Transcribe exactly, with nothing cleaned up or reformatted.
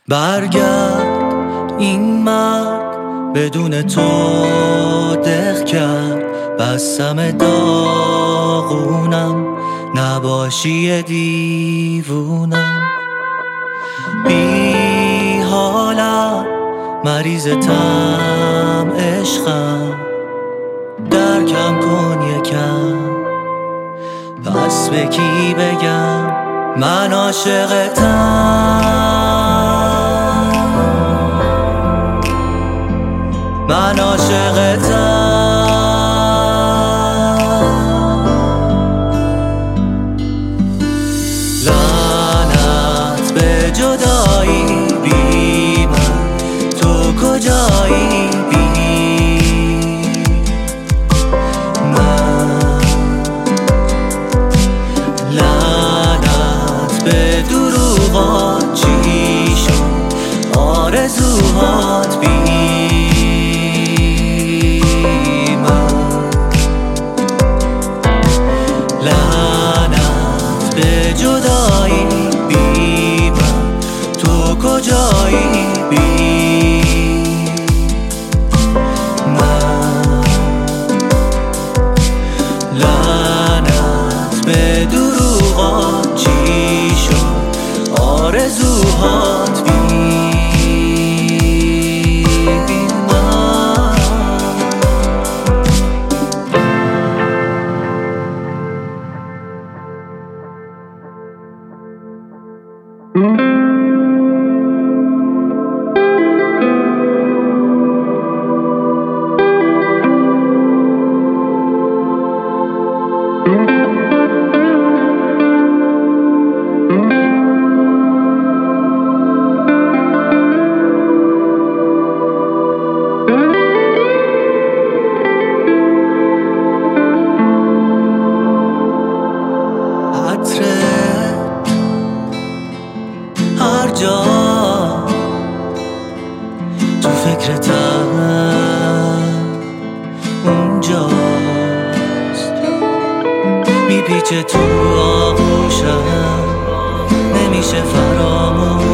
برگرد، این مرگ بدون تو دق کرد. بستم داغونم، نباشی دیوونم. بی حالم، مریضتم، عشقم. درکم کن یکم، پس به کی بگم من عاشقتم، من عاشقتم. لعنت به جدایی، بی من تو کجایی؟ بی من لعنت به دروغات، چی شد آرزوهات؟ بی جدایی، بی من تو کجایی؟ بی من لعنت به دروغات، چی شد آرزوهات؟ بی هر جا تو فکرتم اونجاست، میپیچه تو آغوشم، نمیشه فراموش